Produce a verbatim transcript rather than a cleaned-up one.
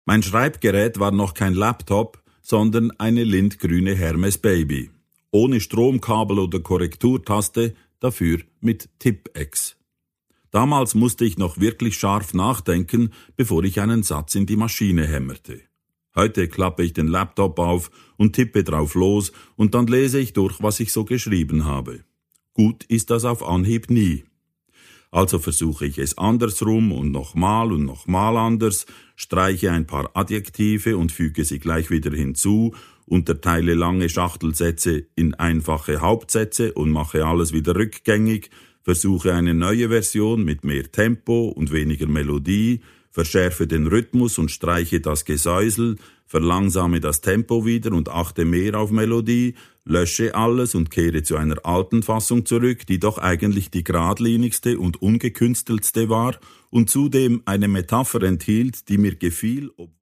Mein Schreibgerät war noch kein Laptop, sondern eine lindgrüne Hermes Baby. Ohne Stromkabel oder Korrekturtaste, dafür mit Tippex. Damals musste ich noch wirklich scharf nachdenken, bevor ich einen Satz in die Maschine hämmerte. Heute klappe ich den Laptop auf und tippe drauf los und dann lese ich durch, was ich so geschrieben habe. Gut ist das auf Anhieb nie. Also versuche ich es andersrum und nochmal und nochmal anders, streiche ein paar Adjektive und füge sie gleich wieder hinzu, unterteile lange Schachtelsätze in einfache Hauptsätze und mache alles wieder rückgängig, versuche eine neue Version mit mehr Tempo und weniger Melodie, verschärfe den Rhythmus und streiche das Gesäusel, verlangsame das Tempo wieder und achte mehr auf Melodie, lösche alles und kehre zu einer alten Fassung zurück, die doch eigentlich die geradlinigste und ungekünsteltste war und zudem eine Metapher enthielt, die mir gefiel,